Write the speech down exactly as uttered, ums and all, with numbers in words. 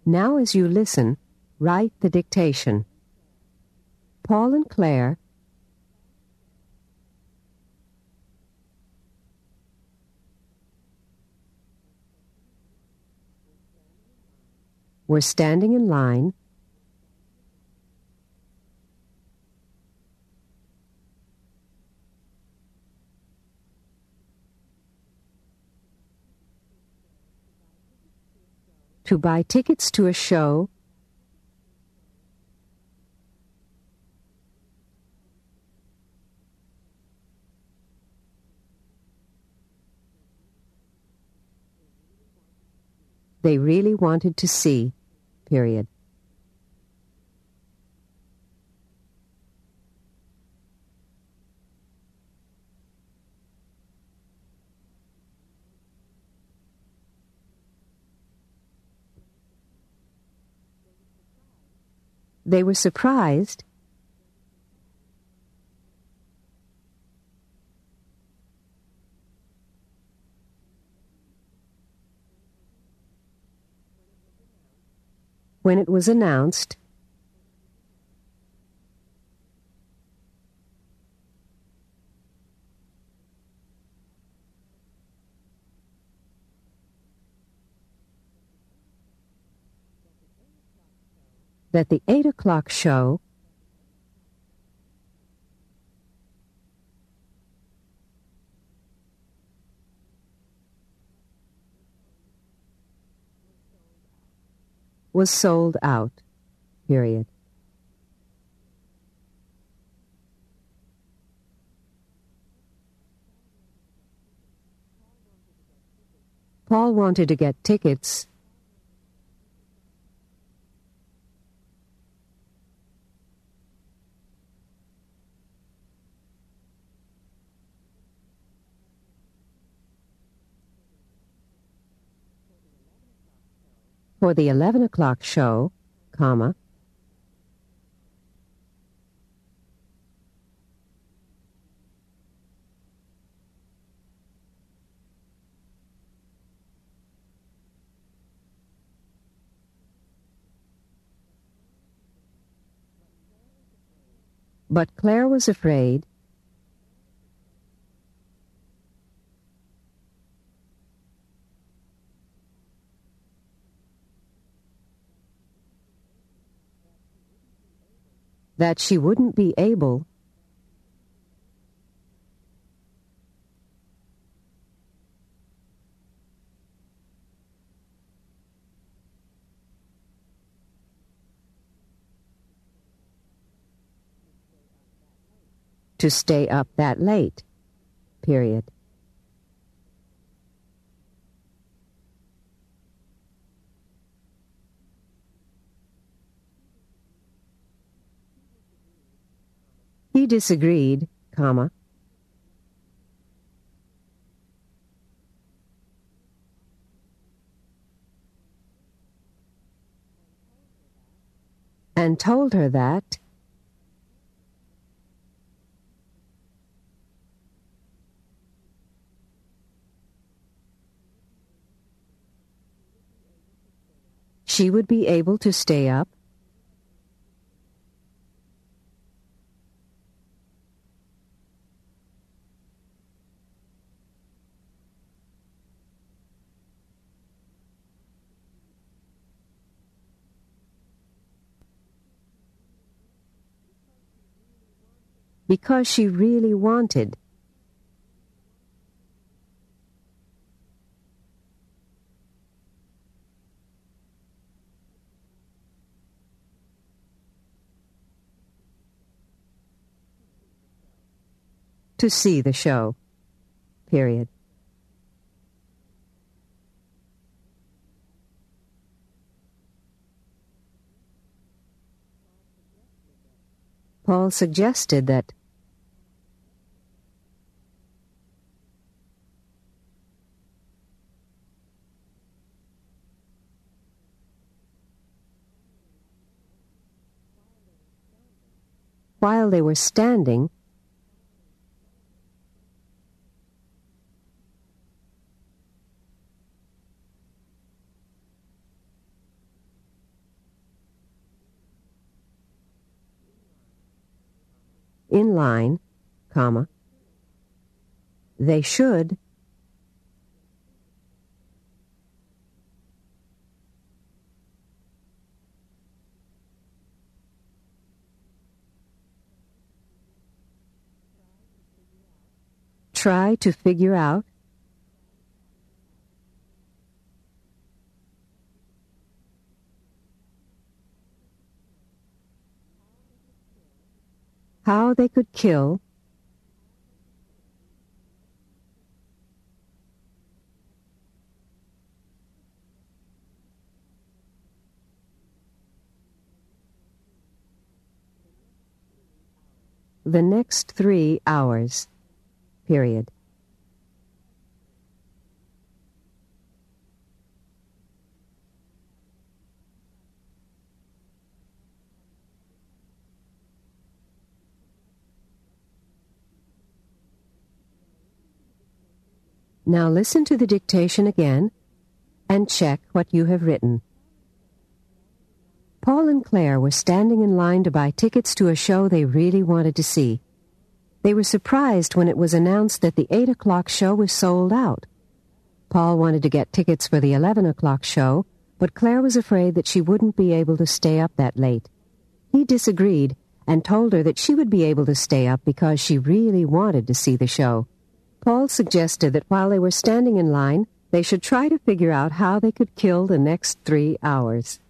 Now as you listen, write the dictation. Paul and Claire were standing in line to buy tickets to a show they really wanted to see, period. They were surprised when it was announced that the eight o'clock show was sold out, period. Paul wanted to get tickets for the eleven o'clock show, comma, but Claire was afraid that she wouldn't be able to stay up that late, period. He disagreed, comma, and told her that she would be able to stay up because she really wanted to see the show, period. Paul suggested that while they were standing, in line, comma, they should try to figure out how they could kill the next three hours, period. Now listen to the dictation again and check what you have written. Paul and Claire were standing in line to buy tickets to a show they really wanted to see. They were surprised when it was announced that the eight o'clock show was sold out. Paul wanted to get tickets for the eleven o'clock show, but Claire was afraid that she wouldn't be able to stay up that late. He disagreed and told her that she would be able to stay up because she really wanted to see the show. Paul suggested that while they were standing in line, they should try to figure out how they could kill the next three hours.